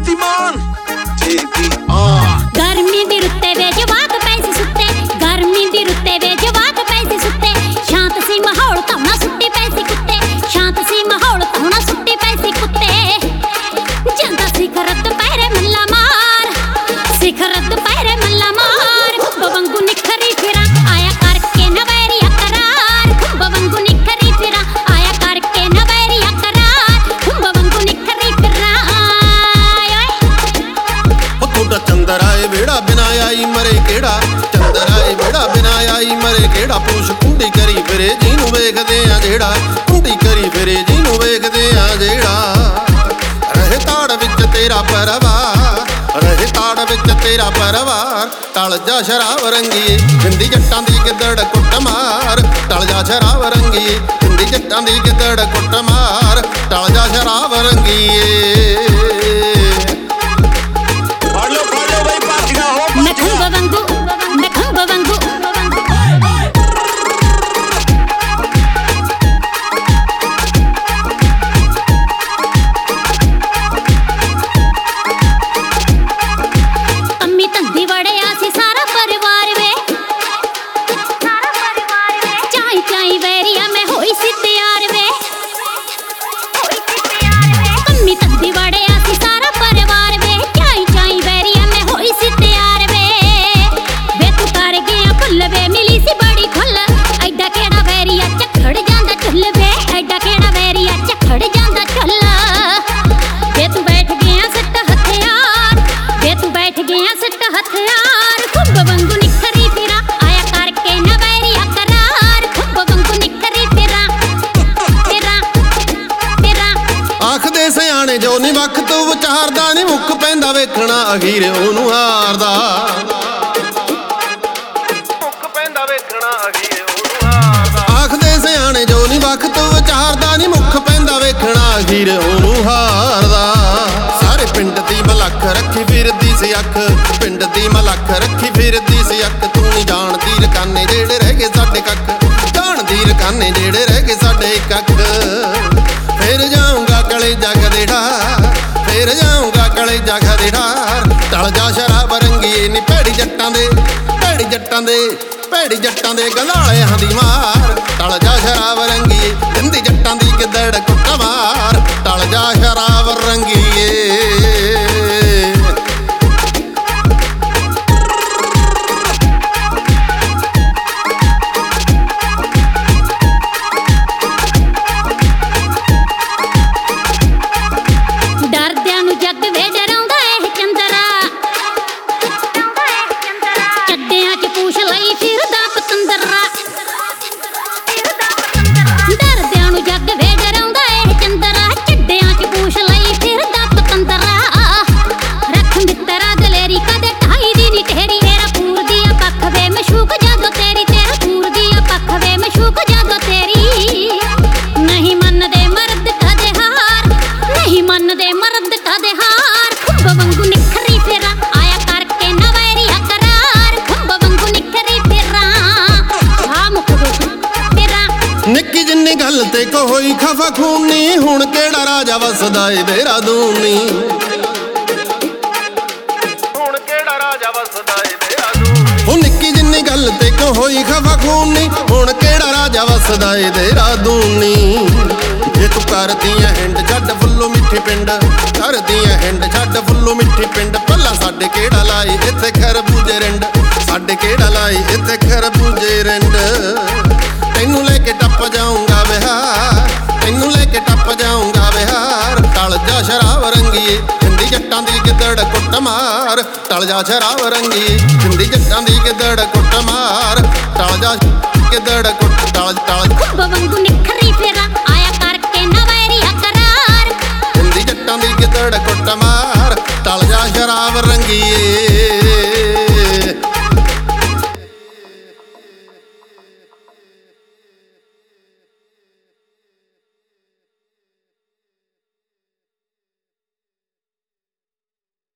शक्तिमान गर्मी दी रुत्ते वे जवाक पैसे सुत्ते, गर्मी दी रुत्ते वे जवाक पैसे सुत्ते, शांत सी माहौल ताउना सुट्टी पैसे कुत्ते, शांत सी माहौल ताउना सुट्टी पैसे कुत्ते, जांदा शिखर दुपहरे मल्ला मार, शिखर दुपहरे मल्ला मार, बवंगू निखरी फिरा आया करके नवैरिया करार, बवंगू निखरी फिरा आया करके नवैरिया करार, बवंगू निखरी फिरा थोड़ा चंदर आए वेड़ा बिना आई मरे केड़ा, चंदर आए वेड़ा बिना आई मरे केड़ा, पूछ कुंडी करी फिरे जीनू वेखदे आ जेड़ा, कुंडी करी फिरे जीनू वेखदे आ जेड़ा, रहे ताड़ विच तेरा परवार, रहे ताड़ विच तेरा परवार, टल जा शराब रंगीए हिंदी जट्टां दी गिद्दड़ कुट्ट मार, टल जा शराब रंगीए हिंदी जट्टां दी गिद्दड़ कुट्ट मार, टल जा शराब रंगीए। सियाने जो नी वख तू विचारदा नी मुख पैंदा वेखना अखीर ओनू हारदा, मुख पैंदा वेखना अखीर ओनू हारदा, आखदे सियाने जो नी वख तू विचारदा नी मुख पैंदा वेखना अखीर ओनू हारदा, सारे पिंड दी मलख रखी फिरदी सी अख, पिंड दी मलख रखी फिरदी सी अख, तू नी जानदी रकाने जेड़े रह गए साडे कख, जानदी रकाने जेड़े रह गए साडे कख, फिर जाऊंगा कलेजा कदे ढार, फिर जाऊंगा कलेजा कदे ढार, टल जा शराब रंगीए नी भैड़ी जट्टां दे, भैड़ी जट्टां दे, भैड़ी जट्टां दे गंधालियां दी मार, टल जा शराब रंगीए हिंदी जट्टां दी गिद्दड़ कुट्ट मार, टल जा शराब रंगीए। निक्की जिन्नी गल ते कोई खफा खूनी, हुण केड़ा राजा वसदा ए देहरादूनी, हुण केड़ा राजा वसदा ए देहरादूनी, निक्की जिन्नी गल ते कोई खफा खूनी, हुण केड़ा राजा वसदा ए देहरादूनी, जे तू करदियां हिंड छड्ड फुल्लो मिठी पिंड, करदियां हिंड छड्ड फुल्लो मिठी पिंड, भला साडे केड़ा लाई इत्थे खरबूजे रिंड, साडे केड़ा लाई इत्थे खरबूजे रिंड, तैनू लेके टप जाऊंगा बिहार, तैनू लेके टप जाऊंगा बिहार, टल जा शराब रंगीए हिंदी जट्टां दी गिद्दड़ कुट्ट मार, टल जा शराब रंगीए हिंदी जट्टां दी गिद्दड़ कुट्ट मार, टल जा गिद्दड़ कुट्ट टल टल बवंगू निखरी फिरा आया करके नवैरिया करार, हिंदी जट्टां दी गिद्दड़ कुट्ट मार, टल जा शराब रंगीए।